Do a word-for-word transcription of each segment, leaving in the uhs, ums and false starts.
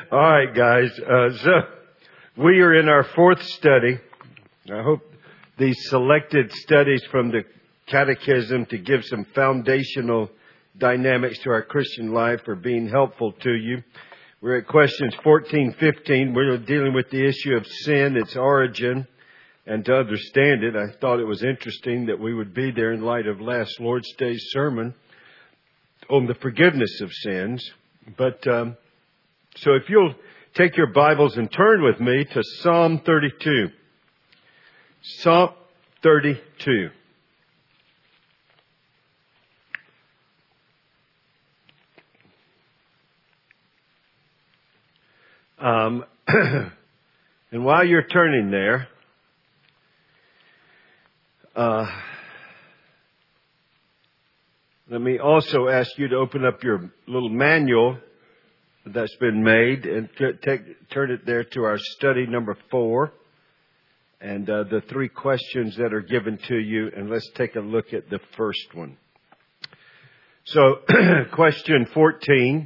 All right, guys. Uh, so we are in our fourth study. I hope these selected studies from the Catechism to give some foundational dynamics to our Christian life are being helpful to you. We're at questions fourteen, fifteen. We're dealing with the issue of sin, its origin, and to understand it. I thought it was interesting that we would be there in light of last Lord's Day sermon on the forgiveness of sins. But um, so if you'll take your Bibles and turn with me to Psalm thirty-two. Psalm thirty-two. Um, and while you're turning there, uh, let me also ask you to open up your little manual that's been made and t- take, turn it there to our study number four and uh, the three questions that are given to you. And let's take a look at the first one. So, question fourteen.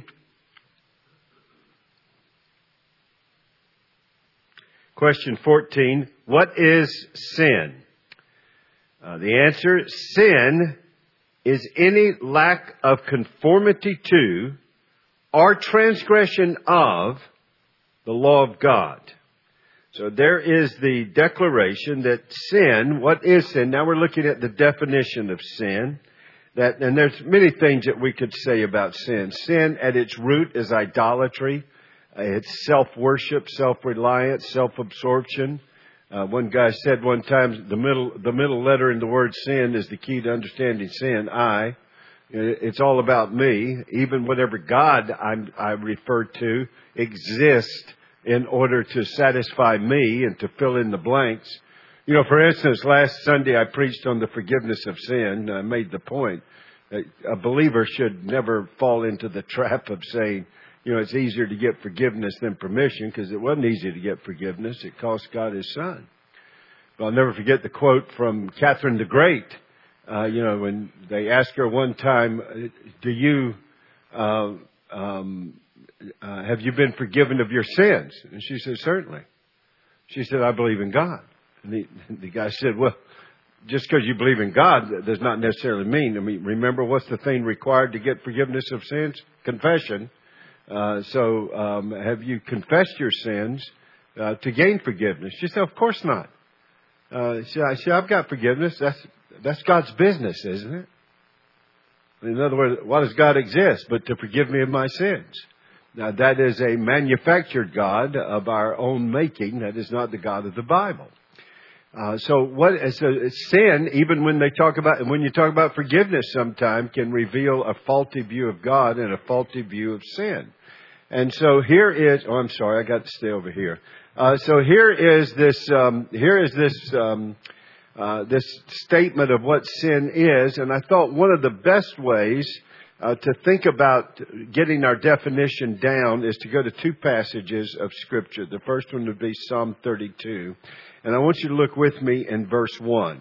Question fourteen, what is sin? Uh, the answer, sin is any lack of conformity to or transgression of the law of God. So there is the declaration that sin, what is sin? Now we're looking at the definition of sin. That, and there's many things that we could say about sin. Sin at its root is idolatry. It's self-worship, self-reliance, self-absorption. Uh, one guy said one time, the middle the middle letter in the word sin is the key to understanding sin. I. It's all about me. Even whatever God I'm, I refer to exists in order to satisfy me and to fill in the blanks. You know, for instance, last Sunday I preached on the forgiveness of sin. I made the point that a believer should never fall into the trap of saying, you know, it's easier to get forgiveness than permission, because it wasn't easy to get forgiveness. It cost God His Son. But I'll never forget the quote from Catherine the Great. Uh, you know, when they asked her one time, do you, uh, um, uh, have you been forgiven of your sins? And she said, certainly. She said, I believe in God. And the, the guy said, well, just because you believe in God does not necessarily mean, I mean, remember what's the thing required to get forgiveness of sins? Confession. Uh, so, um, have you confessed your sins, uh, to gain forgiveness? She said, of course not. Uh, she, I said, I've got forgiveness. That's, that's God's business, isn't it? In other words, why does God exist but to forgive me of my sins? Now, that is a manufactured God of our own making. That is not the God of the Bible. Uh, so what, so sin, even when they talk about, when you talk about forgiveness sometime, can reveal a faulty view of God and a faulty view of sin. And so here is, oh, I'm sorry, I got to stay over here. Uh, so here is this, um, here is this, um, uh, this statement of what sin is. And I thought one of the best ways, uh, to think about getting our definition down is to go to two passages of Scripture. The first one would be Psalm thirty-two. And I want you to look with me in verse one.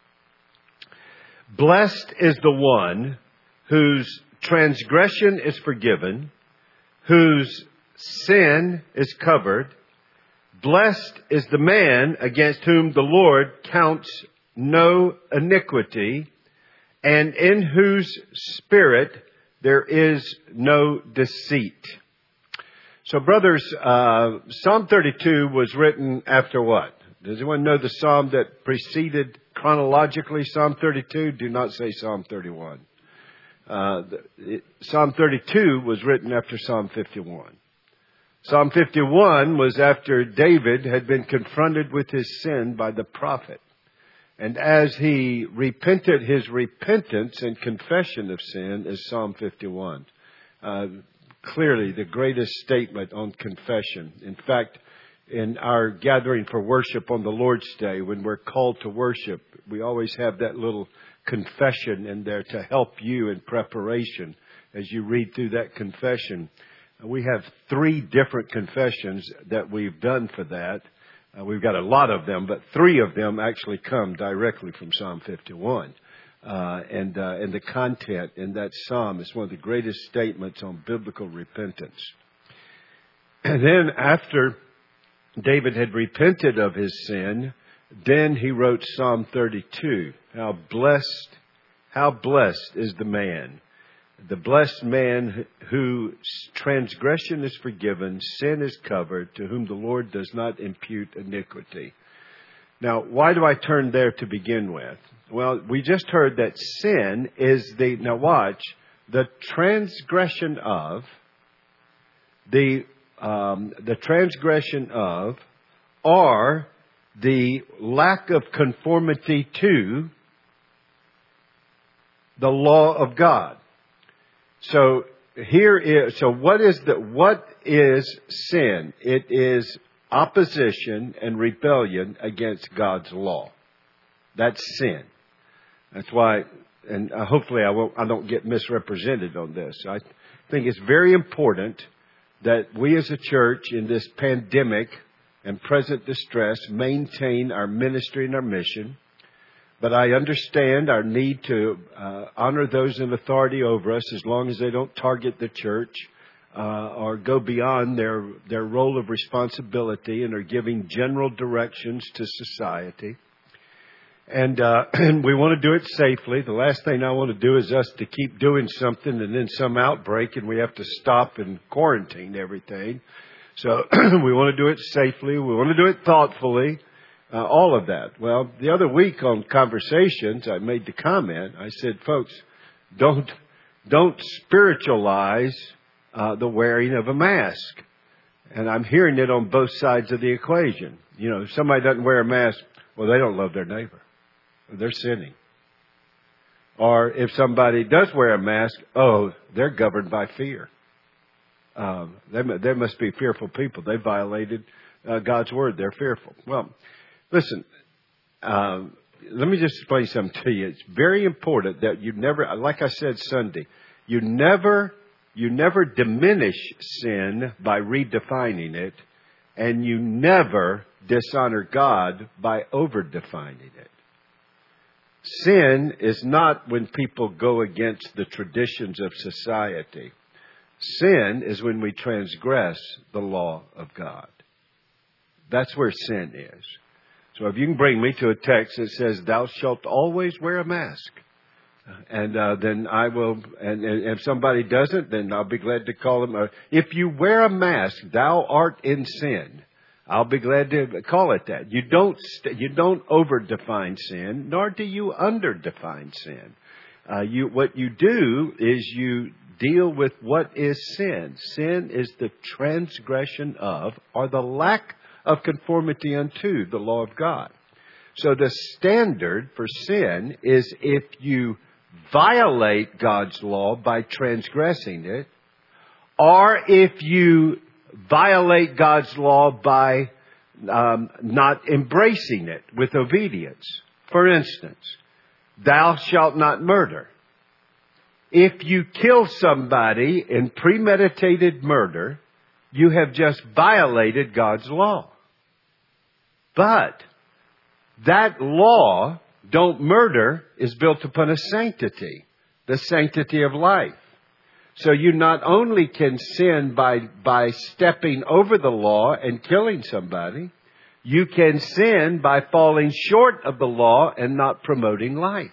Blessed is the one whose transgression is forgiven, whose sin is covered. Blessed is the man against whom the Lord counts no iniquity, and in whose spirit there is no deceit. So, brothers, uh, Psalm thirty-two was written after what? Does anyone know the psalm that preceded chronologically Psalm thirty-two? Do not say Psalm thirty-one. Uh, it, Psalm thirty-two was written after Psalm fifty-one. Psalm fifty-one was after David had been confronted with his sin by the prophet. And as he repented, his repentance and confession of sin is Psalm fifty-one. Uh, clearly the greatest statement on confession. In fact, in our gathering for worship on the Lord's Day, when we're called to worship, we always have that little confession in there to help you in preparation as you read through that confession. We have three different confessions that we've done for that. Uh, we've got a lot of them, but three of them actually come directly from Psalm fifty-one. Uh, and, uh, and the content in that psalm is one of the greatest statements on biblical repentance. And then after David had repented of his sin, then he wrote Psalm thirty-two. How blessed, how blessed is the man. The blessed man whose transgression is forgiven, sin is covered, to whom the Lord does not impute iniquity. Now, why do I turn there to begin with? Well, we just heard that sin is the, now watch, the transgression of, the, um, the transgression of, or the lack of conformity to the law of God. So here is, so what is the, what is sin? It is opposition and rebellion against God's law. That's sin. That's why, and hopefully I won't, I don't get misrepresented on this. I think it's very important that we as a church in this pandemic and present distress maintain our ministry and our mission. But I understand our need to uh, honor those in authority over us as long as they don't target the church uh, or go beyond their, their role of responsibility and are giving general directions to society. And, uh, and we want to do it safely. The last thing I want to do is us to keep doing something and then some outbreak and we have to stop and quarantine everything. So we want to do it safely. We want to do it thoughtfully. Uh, all of that. Well, the other week on Conversations, I made the comment. I said, folks, don't don't spiritualize uh, the wearing of a mask. And I'm hearing it on both sides of the equation. You know, if somebody doesn't wear a mask, well, they don't love their neighbor. They're sinning. Or if somebody does wear a mask, oh, they're governed by fear. Um, they, they must be fearful people. They violated uh, God's word. They're fearful. Well, listen, uh, let me just explain something to you. It's very important that you never, like I said Sunday, you never, you never diminish sin by redefining it, and you never dishonor God by overdefining it. Sin is not when people go against the traditions of society. Sin is when we transgress the law of God. That's where sin is. So if you can bring me to a text that says, thou shalt always wear a mask. And uh, then I will, and, and if somebody doesn't, then I'll be glad to call them. Uh, if you wear a mask, thou art in sin. I'll be glad to call it that. You don't, st- you don't over-define sin, nor do you under-define sin. Uh, you, what you do is you deal with what is sin. Sin is the transgression of, or the lack of conformity unto the law of God. So the standard for sin is if you violate God's law by transgressing it, or if you violate God's law by um, not embracing it with obedience. For instance, thou shalt not murder. If you kill somebody in premeditated murder, you have just violated God's law. But that law, don't murder, is built upon a sanctity, the sanctity of life. So you not only can sin by, by stepping over the law and killing somebody, you can sin by falling short of the law and not promoting life.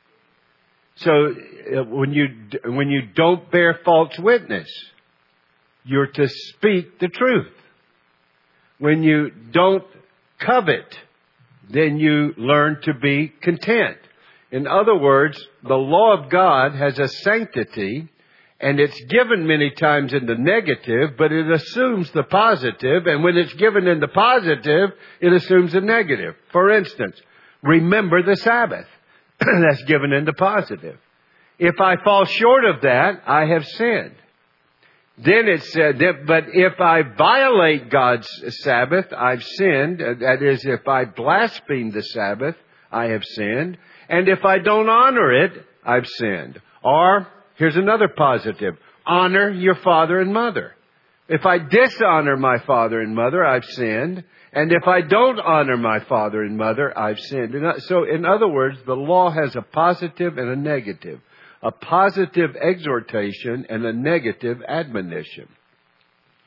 So uh, when you, when you don't bear false witness, you're to speak the truth. When you don't covet, then you learn to be content. In other words, the law of God has a sanctity, and it's given many times in the negative, but it assumes the positive. And when it's given in the positive, it assumes the negative. For instance, remember the Sabbath. That's given in the positive. If I fall short of that, I have sinned. Then it said, that, but if I violate God's Sabbath, I've sinned. That is, if I blaspheme the Sabbath, I have sinned. And if I don't honor it, I've sinned. Or, here's another positive. Honor your father and mother. If I dishonor my father and mother, I've sinned. And if I don't honor my father and mother, I've sinned. So, in other words, the law has a positive and a negative. A positive exhortation and a negative admonition.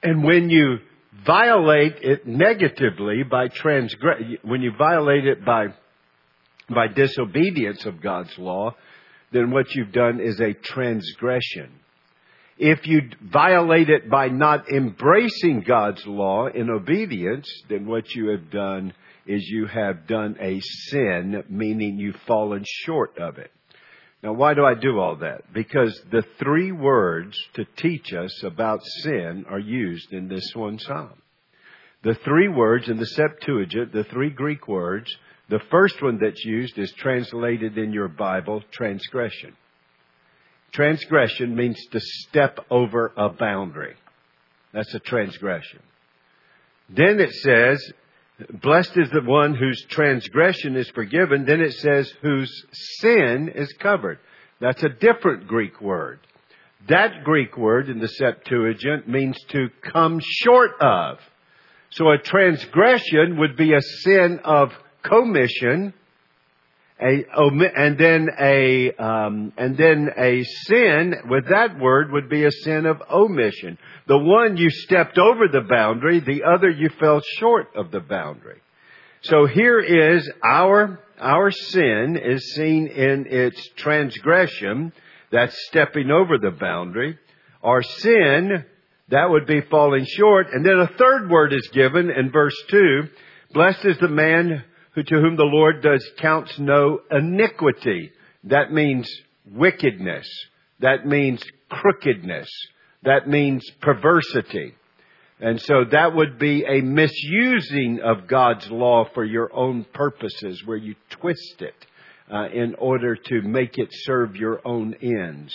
And when you violate it negatively by transgress, when you violate it by by disobedience of God's law, then what you've done is a transgression. If you violate it by not embracing God's law in obedience, then what you have done is you have done a sin, meaning you've fallen short of it. Now, why do I do all that? Because the three words to teach us about sin are used in this one psalm. The three words in the Septuagint, the three Greek words, the first one that's used is translated in your Bible, transgression. Transgression means to step over a boundary. That's a transgression. Then it says, blessed is the one whose transgression is forgiven. Then it says, whose sin is covered. That's a different Greek word. That Greek word in the Septuagint means to come short of. So a transgression would be a sin of commission, a, and then a um, and then a sin with that word would be a sin of omission. The one you stepped over the boundary, the other you fell short of the boundary. So here is our our sin is seen in its transgression, that's stepping over the boundary. Our sin, that would be falling short. And then a third word is given in verse two. Blessed is the man who to whom the Lord does counts no iniquity. That means wickedness. That means crookedness. That means perversity. And so that would be a misusing of God's law for your own purposes, where you twist it uh, in order to make it serve your own ends.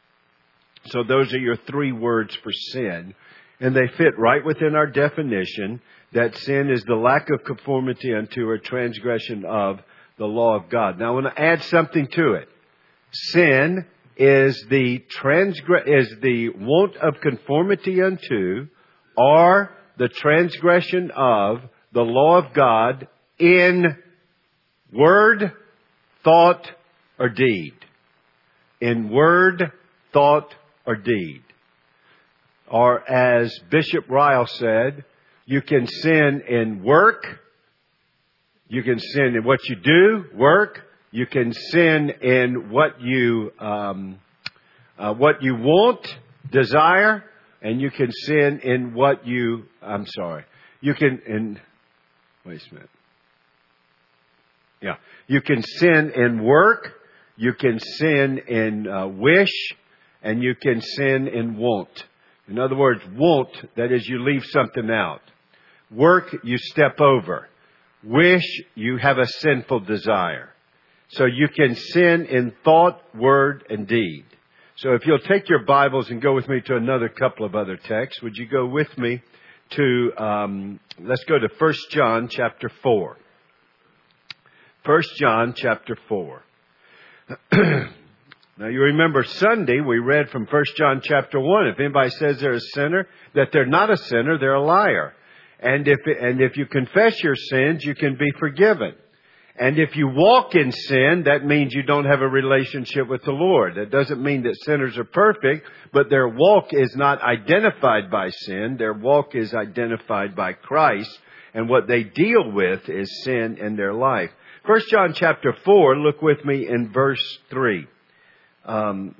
So those are your three words for sin. And they fit right within our definition that sin is the lack of conformity unto or transgression of the law of God. Now I want to add something to it. Sin is the transgre- is the want of conformity unto or the transgression of the law of God in word, thought, or deed. In word, thought, or deed. Or as Bishop Ryle said, you can sin in work. You can sin in what you do, work. You can sin in what you um, uh, what you want, desire, and you can sin in what you. I'm sorry. You can in. Wait a minute. Yeah, you can sin in work. You can sin in uh, wish, and you can sin in want. In other words, want, that is, you leave something out. Work, you step over. Wish, you have a sinful desire. So you can sin in thought, word, and deed. So if you'll take your Bibles and go with me to another couple of other texts, would you go with me to, um, let's go to First John chapter four. First John chapter four. Now you remember Sunday we read from First John chapter one. If anybody says they're a sinner, that they're not a sinner, they're a liar. And if and if you confess your sins, you can be forgiven. And if you walk in sin, that means you don't have a relationship with the Lord. That doesn't mean that sinners are perfect, but their walk is not identified by sin. Their walk is identified by Christ. And what they deal with is sin in their life. First John chapter four, look with me in verse three. Um,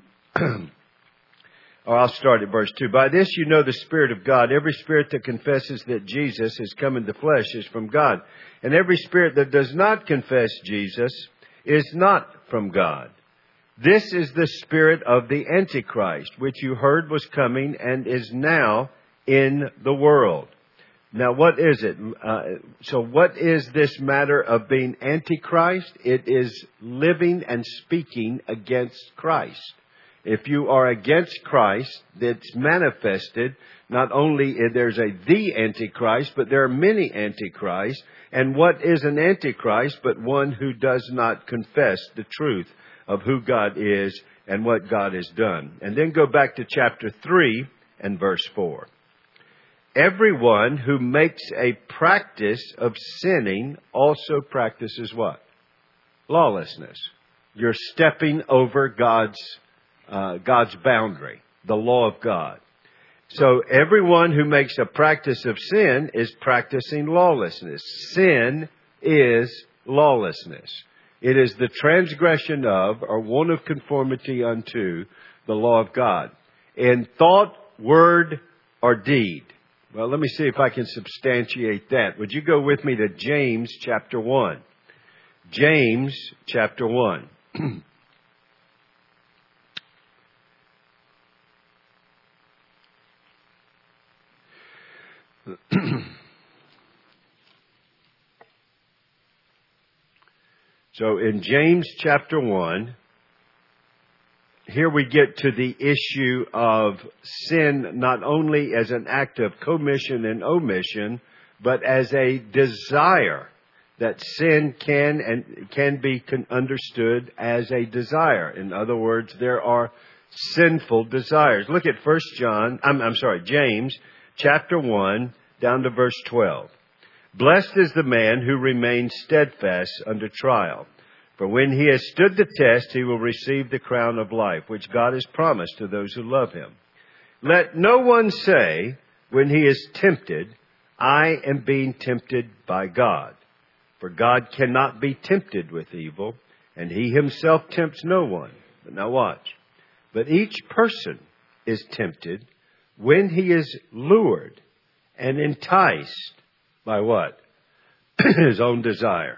or I'll start at verse two. By this you know the Spirit of God. Every spirit that confesses that Jesus has come in the flesh is from God. And every spirit that does not confess Jesus is not from God. This is the spirit of the Antichrist, which you heard was coming and is now in the world. Now, what is it? Uh, so what is this matter of being Antichrist? It is living and speaking against Christ. If you are against Christ, that's manifested. Not only there's a the Antichrist, but there are many Antichrists. And what is an Antichrist but one who does not confess the truth of who God is and what God has done? And then go back to chapter three and verse four. Everyone who makes a practice of sinning also practices what? Lawlessness. You're stepping over God's uh, God's boundary, the law of God. So everyone who makes a practice of sin is practicing lawlessness. Sin is lawlessness. It is the transgression of or want of conformity unto the law of God in thought, word, or deed. Well, let me see if I can substantiate that. Would you go with me to James chapter one? James chapter one. So in James chapter one, here we get to the issue of sin not only as an act of commission and omission, but as a desire. That sin can and can be con- understood as a desire. In other words, there are sinful desires. Look at First John. I'm, I'm sorry, James chapter one down to verse twelve. Blessed is the man who remains steadfast under trial. For when he has stood the test, he will receive the crown of life, which God has promised to those who love him. Let no one say, when he is tempted, I am being tempted by God. For God cannot be tempted with evil, and he himself tempts no one. But now watch. But each person is tempted when he is lured and enticed by what? His own desire.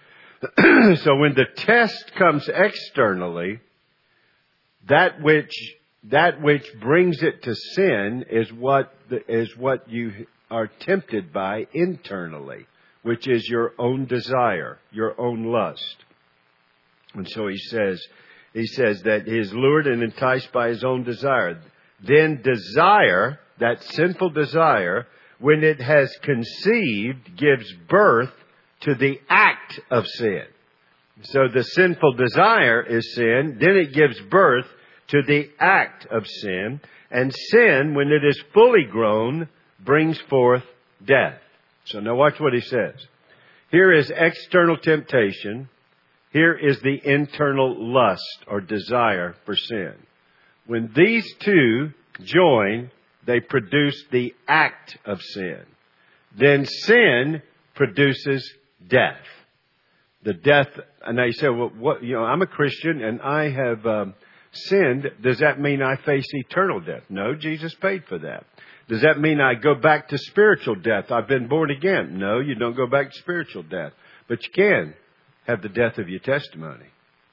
So when the test comes externally, that which that which brings it to sin is what the, is what you are tempted by internally, which is your own desire, your own lust. And so he says, he says that he is lured and enticed by his own desire. Then desire, that sinful desire, when it has conceived, gives birth to the act of sin. So the sinful desire is sin. Then it gives birth to the act of sin. And sin, when it is fully grown, brings forth death. So now watch what he says. Here is external temptation. Here is the internal lust or desire for sin. When these two join, they produce the act of sin. Then sin produces death. The death, and now you say, well, what, you know, I'm a Christian and I have um, sinned. Does that mean I face eternal death? No, Jesus paid for that. Does that mean I go back to spiritual death? I've been born again. No, you don't go back to spiritual death. But you can have the death of your testimony.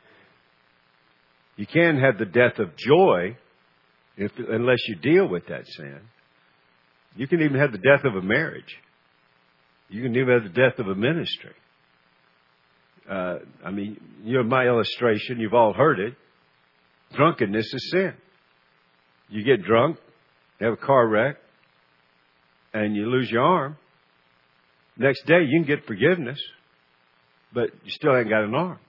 You can have the death of joy if, unless you deal with that sin. You can even have the death of a marriage. You can even have the death of a ministry. Uh, I mean, you know, my illustration, you've all heard it. Drunkenness is sin. You get drunk, have a car wreck, and you lose your arm. Next day, you can get forgiveness, but you still ain't got an arm.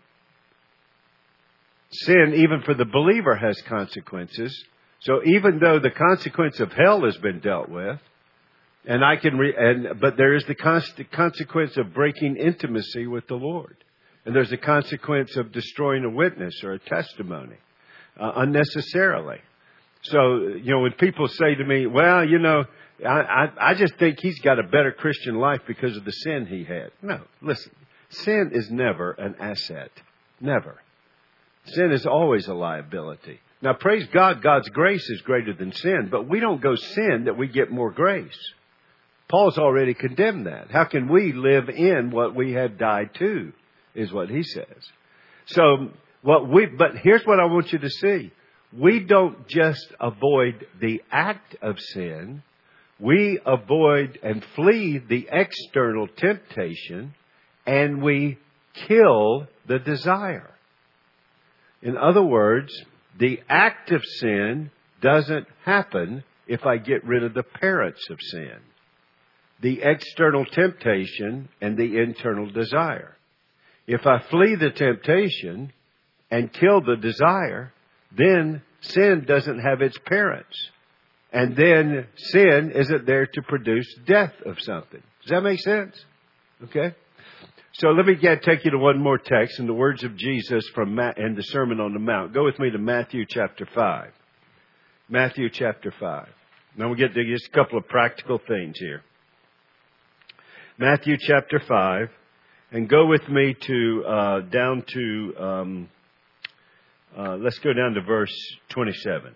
Sin, even for the believer, has consequences. So even though the consequence of hell has been dealt with, and I can, re- and but there is the constant consequence of breaking intimacy with the Lord, and there's the consequence of destroying a witness or a testimony uh, unnecessarily. So you know, when people say to me, "Well, you know, I, I I just think he's got a better Christian life because of the sin he had," no, listen, sin is never an asset, never. Sin is always a liability. Now, praise God, God's grace is greater than sin, but we don't go sin that we get more grace. Paul's already condemned that. How can we live in what we have died to, is what he says. So, what we, but here's what I want you to see. We don't just avoid the act of sin. We avoid and flee the external temptation, and we kill the desire. In other words, the act of sin doesn't happen if I get rid of the parents of sin. The external temptation and the internal desire. If I flee the temptation and kill the desire, then sin doesn't have its parents. And then sin isn't there to produce death of something. Does that make sense? Okay. So let me get, take you to one more text in the words of Jesus from Ma- and the Sermon on the Mount. Go with me to Matthew chapter five. Matthew chapter five. Now we get to just a couple of practical things here. Matthew chapter five, and go with me to uh, down to um, uh, let's go down to verse twenty-seven.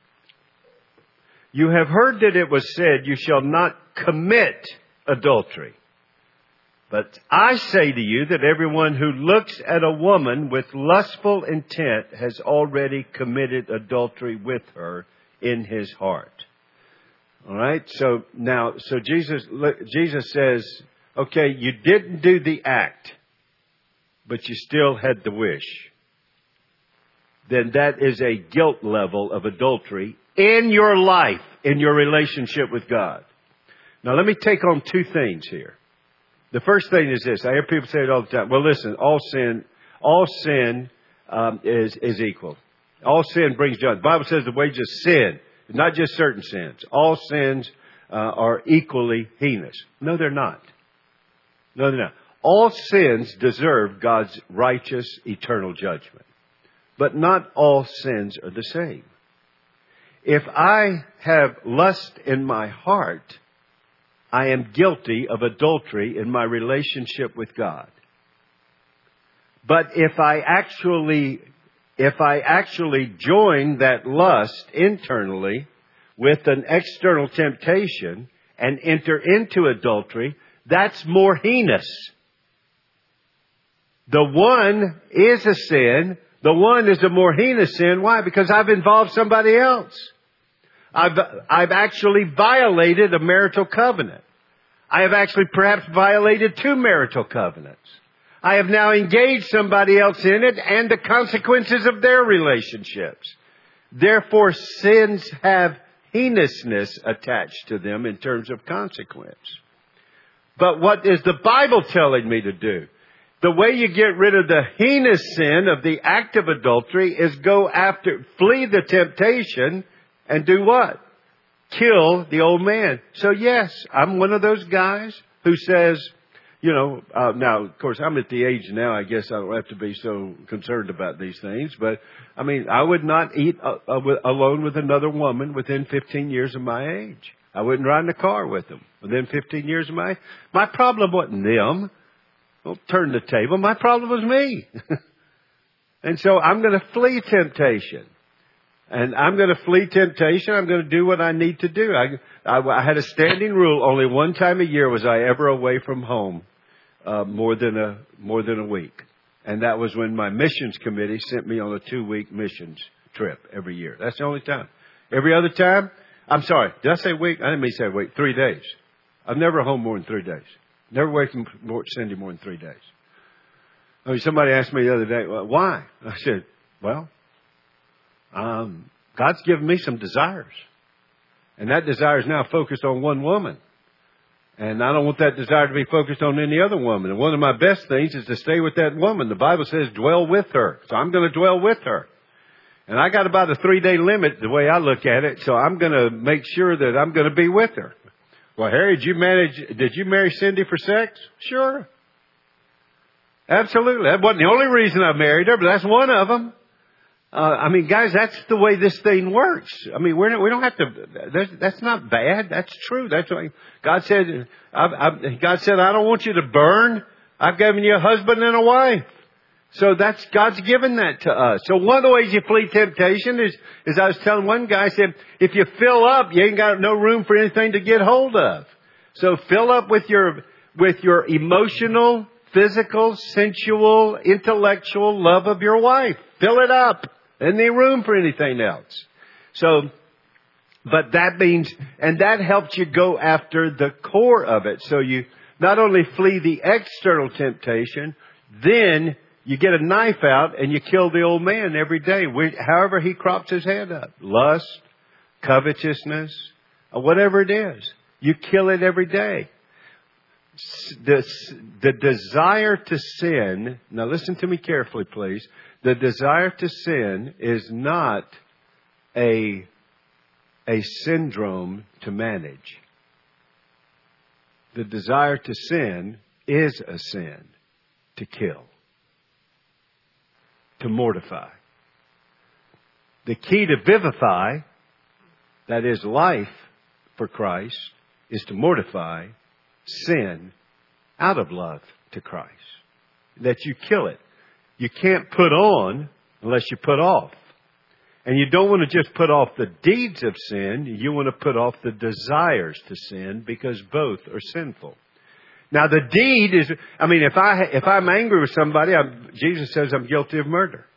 You have heard that it was said, "You shall not commit adultery." But I say to you that everyone who looks at a woman with lustful intent has already committed adultery with her in his heart. All right. So now, so Jesus, Jesus says, okay, you didn't do the act, but you still had the wish. Then that is a guilt level of adultery in your life, in your relationship with God. Now let me take on two things here. The first thing is this. I hear people say it all the time. Well, listen, all sin, all sin um, is is equal. All sin brings judgment. The Bible says the wages of sin, not just certain sins. All sins uh, are equally heinous. No, they're not. No, they're not. All sins deserve God's righteous eternal judgment. But not all sins are the same. If I have lust in my heart, I am guilty of adultery in my relationship with God. But if I actually, if I actually join that lust internally with an external temptation and enter into adultery, that's more heinous. The one is a sin. The one is a more heinous sin. Why? Because I've involved somebody else. I've, I've actually violated a marital covenant. I have actually perhaps violated two marital covenants. I have now engaged somebody else in it and the consequences of their relationships. Therefore, sins have heinousness attached to them in terms of consequence. But what is the Bible telling me to do? The way you get rid of the heinous sin of the act of adultery is go after, flee the temptation and do what? Kill the old man. So yes, I'm one of those guys who says, you know, uh, now, of course, I'm at the age now, I guess I don't have to be so concerned about these things. But, I mean, I would not eat uh, uh, alone with another woman within fifteen years of my age. I wouldn't ride in a car with them within fifteen years of my age. My problem wasn't them. Don't turn the table. My problem was me. And so I'm going to flee temptation. And I'm going to flee temptation. I'm going to do what I need to do. I, I, I had a standing rule. Only one time a year was I ever away from home uh, more than a more than a week. And that was when my missions committee sent me on a two-week missions trip every year. That's the only time. Every other time, I'm sorry, did I say week? I didn't mean to say week. Three days. I'm never home more than three days. Never away from Cindy more than three days. I mean, somebody asked me the other day, well, why? I said, well, um, God's given me some desires. And that desire is now focused on one woman. And I don't want that desire to be focused on any other woman. And one of my best things is to stay with that woman. The Bible says dwell with her. So I'm going to dwell with her. And I got about a three-day limit the way I look at it. So I'm going to make sure that I'm going to be with her. Well, Harry, did you manage, did you marry Cindy for sex? Sure. Absolutely. That wasn't the only reason I married her, but that's one of them. Uh, I mean, guys, that's the way this thing works. I mean, we're not, we don't have to, that's, that's not bad. That's true. That's what God said. I, I, God said, I don't want you to burn. I've given you a husband and a wife. So that's, God's given that to us. So one of the ways you flee temptation is, is I was telling one guy, I said, if you fill up, you ain't got no room for anything to get hold of. So fill up with your, with your emotional, physical, sensual, intellectual love of your wife. Fill it up. Ain't any room for anything else. So, but that means, and that helps you go after the core of it. So you not only flee the external temptation, then you get a knife out and you kill the old man every day, however he crops his head up. Lust, covetousness, whatever it is. You kill it every day. The, the desire to sin, now listen to me carefully, please. The desire to sin is not a, a syndrome to manage. The desire to sin is a sin to kill, to mortify. The key to vivify, that is life, for Christ is to mortify sin out of love to Christ. That you kill it. You can't put on unless you put off. And you don't want to just put off the deeds of sin. You want to put off the desires to sin, because both are sinful. Now the deed is, I mean, if I, if I'm angry with somebody, I'm, Jesus says I'm guilty of murder.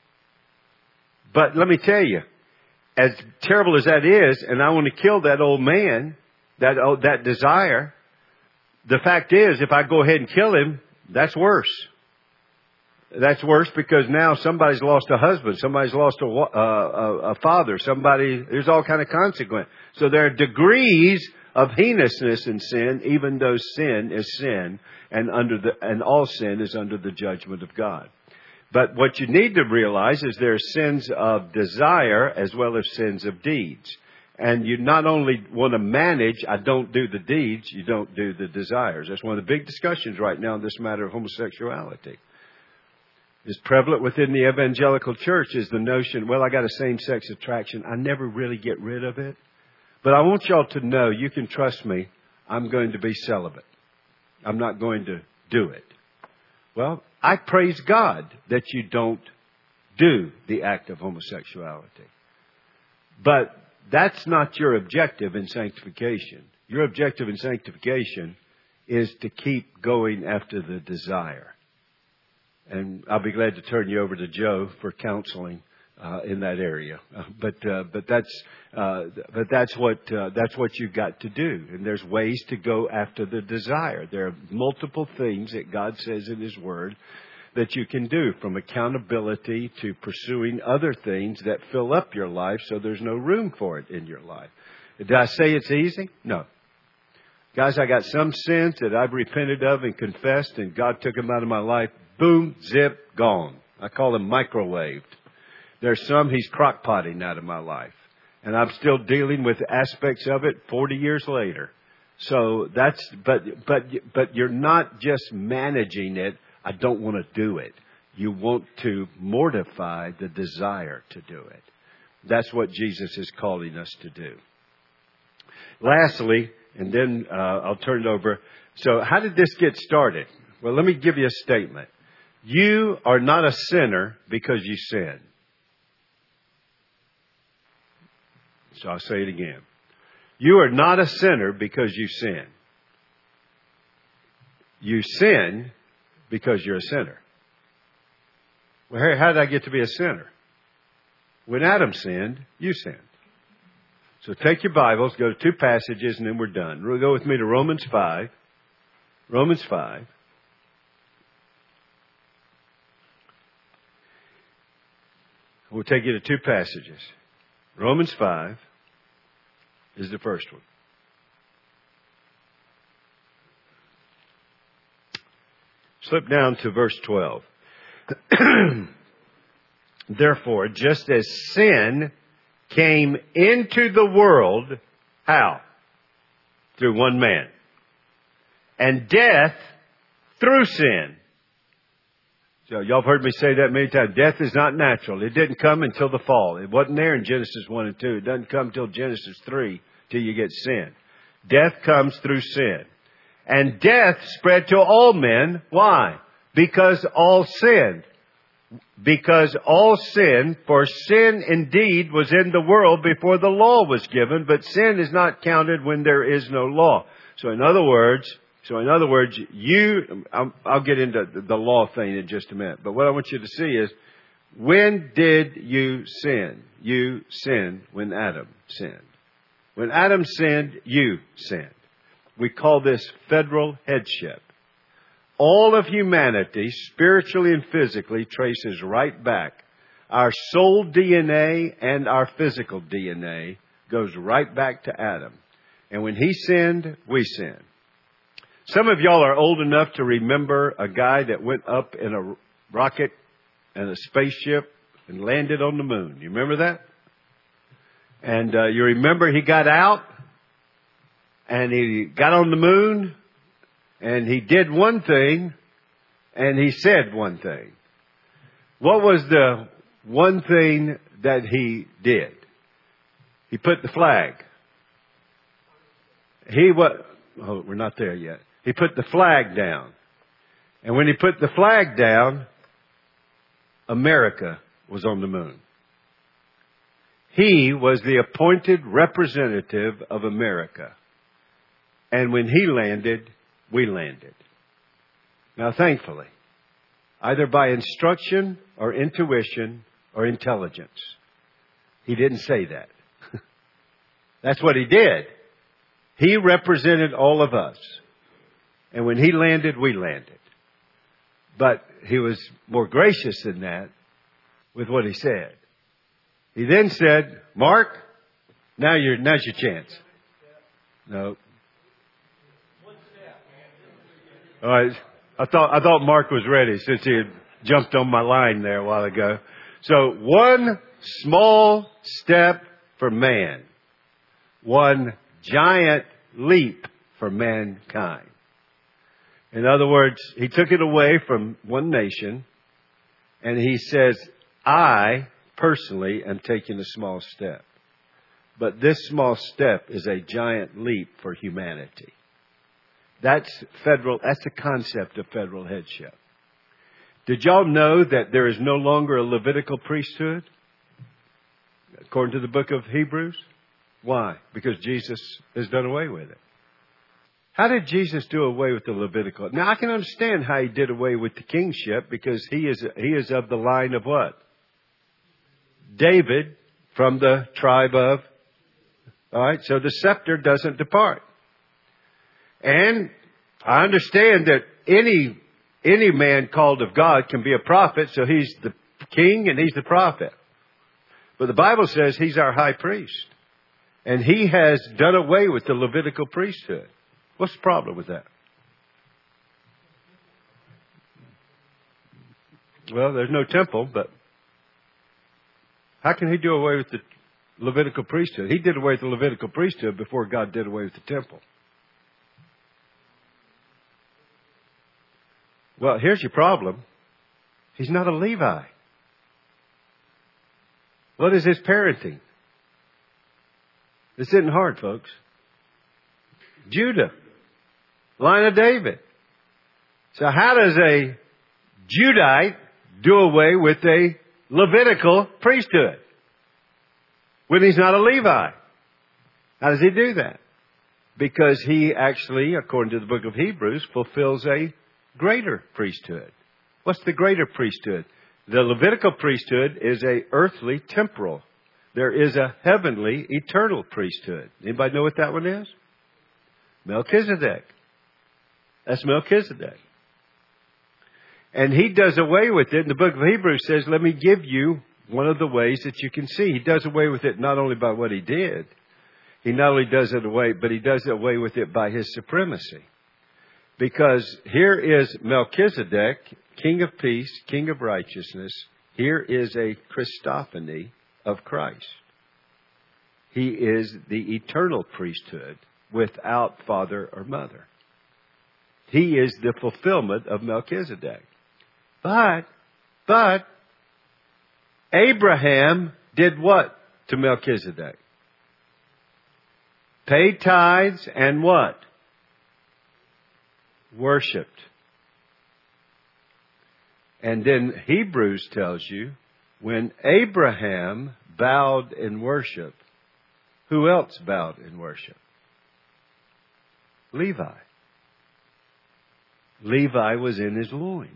But let me tell you, as terrible as that is, and I want to kill that old man, that, oh, that desire, the fact is, if I go ahead and kill him, that's worse. That's worse because now somebody's lost a husband, somebody's lost a, uh, a, a father, somebody, there's all kind of consequence. So there are degrees of heinousness in sin, even though sin is sin, and under the, and all sin is under the judgment of God. But what you need to realize is there are sins of desire as well as sins of deeds. And you not only want to manage, I don't do the deeds, you don't do the desires. That's one of the big discussions right now in this matter of homosexuality. Is prevalent within the evangelical church is the notion, well, I got a same-sex attraction. I never really get rid of it. But I want y'all to know, you can trust me, I'm going to be celibate. I'm not going to do it. Well, I praise God that you don't do the act of homosexuality. But that's not your objective in sanctification. Your objective in sanctification is to keep going after the desire. And I'll be glad to turn you over to Joe for counseling uh, in that area. Uh, but uh, but that's uh, but that's what uh, that's what you've got to do. And there's ways to go after the desire. There are multiple things that God says in His Word that you can do, from accountability to pursuing other things that fill up your life, so there's no room for it in your life. Did I say it's easy? No. Guys, I got some sins that I've repented of and confessed, and God took them out of my life. Boom, zip, gone. I call them microwaved. There's some He's crock-potting out of my life. And I'm still dealing with aspects of it forty years later. So that's, but, but, but you're not just managing it. I don't want to do it. You want to mortify the desire to do it. That's what Jesus is calling us to do. Lastly, and then uh, I'll turn it over. So how did this get started? Well, let me give you a statement. You are not a sinner because you sin. So I'll say it again. You are not a sinner because you sin. You sin because you're a sinner. Well, Harry, how did I get to be a sinner? When Adam sinned, you sinned. So take your Bibles, go to two passages, and then we're done. Go with me to Romans five. Romans five. We'll take you to two passages. Romans five is the first one. Slip down to verse twelve. Therefore, just as sin came into the world, how? Through one man. And death through sin. So y'all have heard me say that many times. Death is not natural. It didn't come until the fall. It wasn't there in Genesis one and two. It doesn't come until Genesis three till you get sin. Death comes through sin. And death spread to all men. Why? Because all sinned. Because all sinned, for sin indeed was in the world before the law was given, but sin is not counted when there is no law. So in other words, so in other words, you, I'll, I'll get into the law thing in just a minute, but what I want you to see is, when did you sin? You sinned when Adam sinned. When Adam sinned, you sinned. We call this federal headship. All of humanity, spiritually and physically, traces right back. Our soul D N A and our physical D N A goes right back to Adam. And when he sinned, we sinned. Some of y'all are old enough to remember a guy that went up in a rocket and a spaceship and landed on the moon. You remember that? And uh, you remember he got out and he got on the moon and he did one thing and he said one thing. What was the one thing that he did? He put the flag he was, oh, we're not there yet. He put the flag down. And when he put the flag down, America was on the moon. He was the appointed representative of America. And when he landed, we landed. Now, thankfully, either by instruction or intuition or intelligence, he didn't say that. That's what he did. He represented all of us. And when he landed, we landed. But he was more gracious than that with what he said. He then said, Mark, now you're, now's your chance. No. All right. I thought, I thought Mark was ready since he had jumped on my line there a while ago. So one small step for man. One giant leap for mankind. In other words, he took it away from one nation and he says, I personally am taking a small step. But this small step is a giant leap for humanity. That's federal, that's the concept of federal headship. Did y'all know that there is no longer a Levitical priesthood? According to the book of Hebrews. Why? Because Jesus has done away with it. How did Jesus do away with the Levitical? Now I can understand how he did away with the kingship because he is, he is of the line of what? David from the tribe of, alright, so the scepter doesn't depart. And I understand that any, any man called of God can be a prophet, so he's the king and he's the prophet. But the Bible says he's our high priest. And he has done away with the Levitical priesthood. What's the problem with that? Well, there's no temple, but how can he do away with the Levitical priesthood? He did away with the Levitical priesthood before God did away with the temple. Well, here's your problem. He's not a Levi. What is his parenting? This isn't hard, folks. Judah. Line of David. So how does a Judite do away with a Levitical priesthood when he's not a Levi? How does he do that? Because he actually, according to the book of Hebrews, fulfills a greater priesthood. What's the greater priesthood? The Levitical priesthood is a earthly, temporal. There is a heavenly, eternal priesthood. Anybody know what that one is? Melchizedek. That's Melchizedek. And he does away with it. And the book of Hebrews says, let me give you one of the ways that you can see. He does away with it not only by what he did. He not only does it away, but he does away with it by his supremacy. Because here is Melchizedek, King of peace, King of righteousness. Here is a Christophany of Christ. He is the eternal priesthood without father or mother. He is the fulfillment of Melchizedek. But, but, Abraham did what to Melchizedek? Paid tithes and what? Worshipped. And then Hebrews tells you, when Abraham bowed in worship, who else bowed in worship? Levi. Levi was in his loins.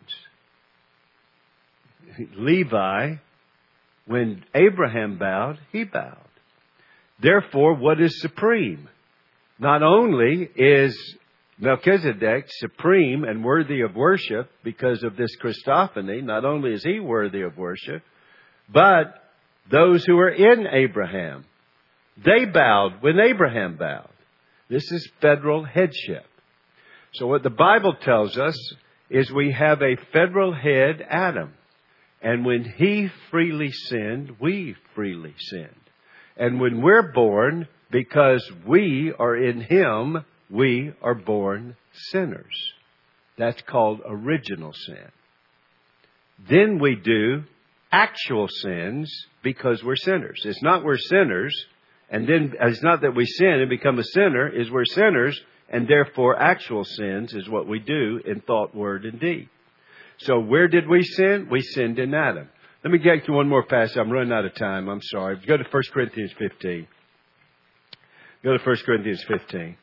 Levi, when Abraham bowed, he bowed. Therefore, what is supreme? Not only is Melchizedek supreme and worthy of worship because of this Christophany, not only is he worthy of worship, but those who are in Abraham, they bowed when Abraham bowed. This is federal headship. So what the Bible tells us is we have a federal head, Adam. And when he freely sinned, we freely sinned. And when we're born, because we are in him, we are born sinners. That's called original sin. Then we do actual sins because we're sinners. It's not we're sinners And then it's not that we sin and become a sinner, is we're sinners, and therefore actual sins is what we do in thought, word, and deed. So where did we sin? We sinned in Adam. Let me get to one more passage. I'm running out of time. I'm sorry. Go to First Corinthians fifteen. Go to First Corinthians fifteen.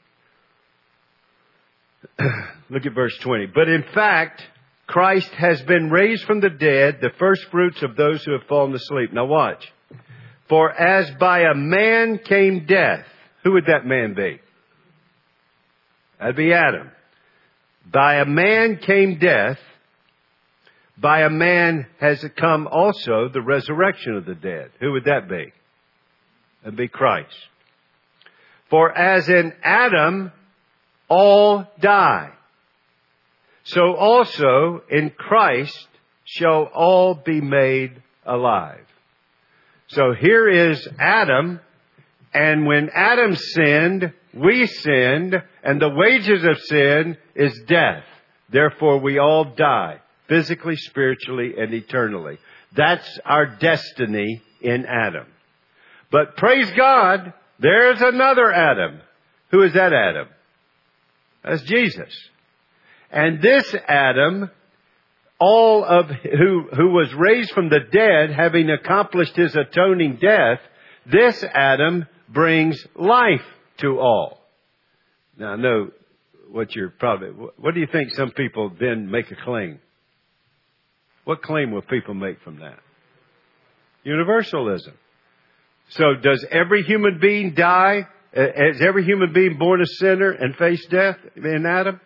Look at verse twenty. But in fact, Christ has been raised from the dead, the first fruits of those who have fallen asleep. Now watch. For as by a man came death. Who would that man be? That'd be Adam. By a man came death. By a man has come also the resurrection of the dead. Who would that be? That'd be Christ. For as in Adam all die, so also in Christ shall all be made alive. So here is Adam, and when Adam sinned, we sinned, and the wages of sin is death. Therefore we all die, physically, spiritually, and eternally. That's our destiny in Adam. But praise God, there's another Adam. Who is that Adam? That's Jesus. And this Adam, all of who, who was raised from the dead, having accomplished his atoning death, this Adam brings life to all. Now I know what you're probably, what do you think some people then make a claim? What claim will people make from that? Universalism. So does every human being die? Is every human being born a sinner and face death in Adam?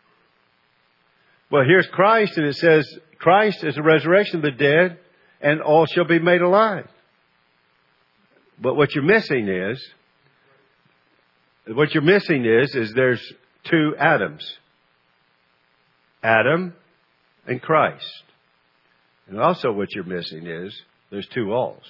Well, here's Christ, and it says, Christ is the resurrection of the dead, and all shall be made alive. But what you're missing is, what you're missing is, is there's two Adams. Adam and Christ. And also what you're missing is, there's two alls.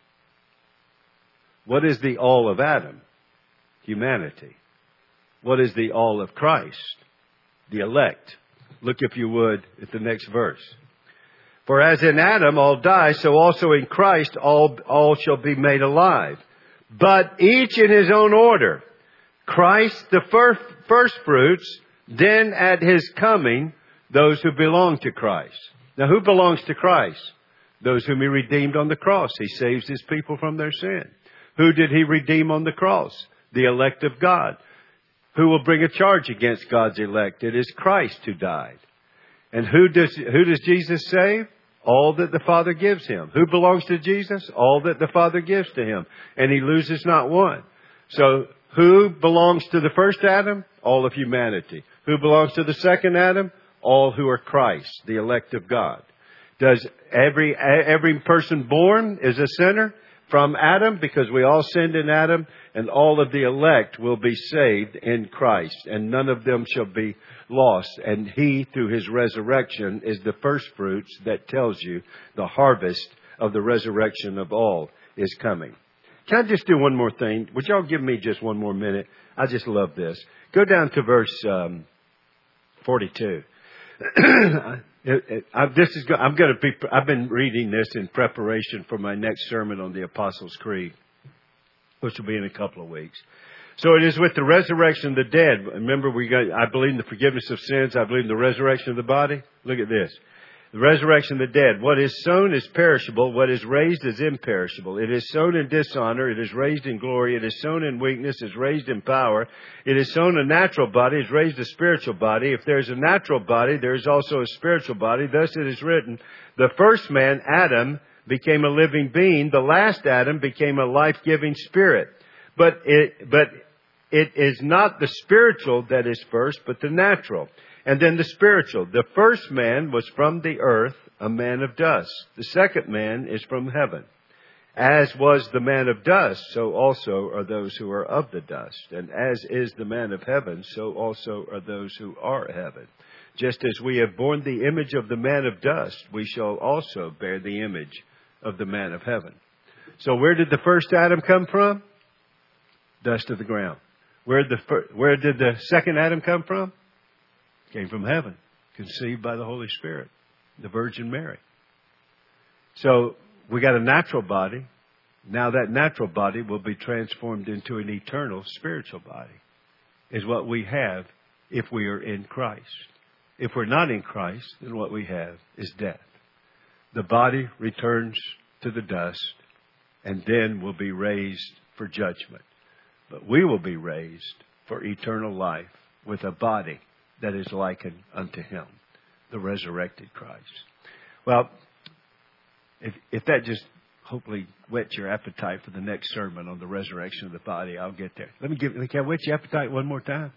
What is the all of Adam? Humanity. What is the all of Christ? The elect. Look, if you would, at the next verse. For as in Adam all die, so also in Christ all, all shall be made alive. But each in his own order. Christ the first, first fruits, then at his coming, those who belong to Christ. Now who belongs to Christ? Those whom he redeemed on the cross. He saves his people from their sin. Who did he redeem on the cross? The elect of God. Who will bring a charge against God's elect? It is Christ who died. And who does, who does Jesus save? All that the Father gives him. Who belongs to Jesus? All that the Father gives to him. And he loses not one. So who belongs to the first Adam? All of humanity. Who belongs to the second Adam? All who are Christ, the elect of God. Does every, every person born is a sinner? From Adam, because we all sinned in Adam, and all of the elect will be saved in Christ, and none of them shall be lost. And he, through his resurrection, is the first fruits that tells you the harvest of the resurrection of all is coming. Can I just do one more thing? Would y'all give me just one more minute? I just love this. Go down to verse um, forty-two. It, it, I, this is. I'm going to be. I've been reading this in preparation for my next sermon on the Apostles' Creed, which will be in a couple of weeks. So it is with the resurrection of the dead. Remember, we got. I believe in the forgiveness of sins. I believe in the resurrection of the body. Look at this. The resurrection of the dead. What is sown is perishable. What is raised is imperishable. It is sown in dishonor. It is raised in glory. It is sown in weakness. It is raised in power. It is sown a natural body. It is raised a spiritual body. If there is a natural body, there is also a spiritual body. Thus it is written, the first man, Adam, became a living being. The last Adam became a life-giving spirit. But it, but it is not the spiritual that is first, but the natural. And then the spiritual. The first man was from the earth, a man of dust. The second man is from heaven. As was the man of dust, so also are those who are of the dust. And as is the man of heaven, so also are those who are heaven. Just as we have borne the image of the man of dust, we shall also bear the image of the man of heaven. So where did the first Adam come from? Dust of the ground. Where did the, where did the second Adam come from? Came from heaven, conceived by the Holy Spirit, the Virgin Mary. So we got a natural body. Now that natural body will be transformed into an eternal spiritual body, is what we have if we are in Christ. If we're not in Christ, then what we have is death. The body returns to the dust and then will be raised for judgment. But we will be raised for eternal life with a body that is likened unto Him, the resurrected Christ. Well, if, if that just hopefully whets your appetite for the next sermon on the resurrection of the body, I'll get there. Let me give, can I whet your appetite one more time?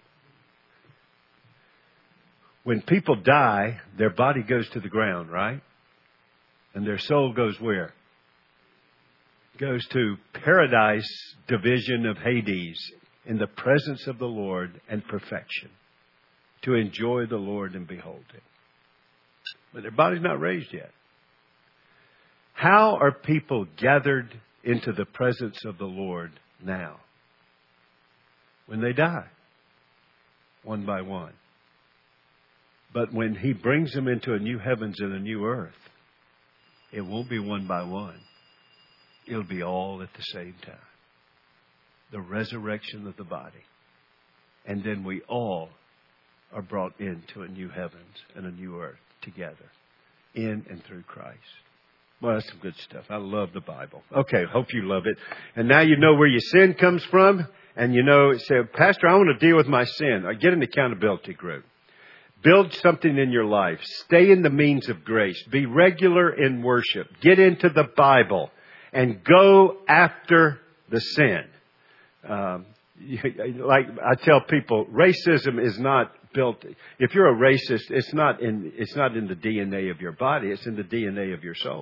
When people die, their body goes to the ground, right? And their soul goes where? Goes to paradise division of Hades in the presence of the Lord and perfection to enjoy the Lord and behold Him. But their body's not raised yet. How are people gathered into the presence of the Lord now? When they die, one by one. But when He brings them into a new heavens and a new earth, it won't be one by one. It'll be all at the same time. The resurrection of the body. And then we all are brought into a new heavens and a new earth together. In and through Christ. Well, that's some good stuff. I love the Bible. Okay, hope you love it. And now you know where your sin comes from. And you know, say, Pastor, I want to deal with my sin. I get an accountability group. Build something in your life. Stay in the means of grace. Be regular in worship. Get into the Bible. And go after the sin. Um, like I tell people, racism is not built. If you're a racist, it's not in it's not in the D N A of your body. It's in the D N A of your soul.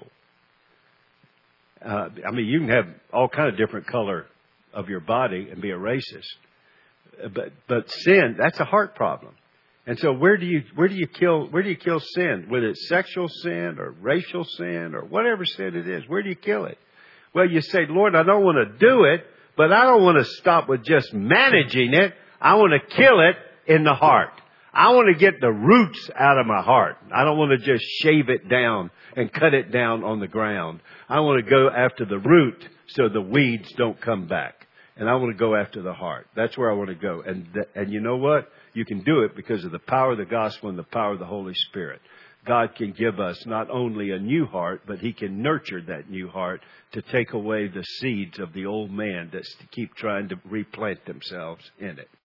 Uh, I mean, you can have all kind of different color of your body and be a racist, but but sin, that's a heart problem. And so, where do you where do you kill where do you kill sin? Whether it's sexual sin or racial sin or whatever sin it is, where do you kill it? Well, you say, Lord, I don't want to do it, but I don't want to stop with just managing it. I want to kill it in the heart. I want to get the roots out of my heart. I don't want to just shave it down and cut it down on the ground. I want to go after the root so the weeds don't come back. And I want to go after the heart. That's where I want to go. And th- and you know what? You can do it because of the power of the gospel and the power of the Holy Spirit. God can give us not only a new heart, but He can nurture that new heart to take away the seeds of the old man that's to keep trying to replant themselves in it.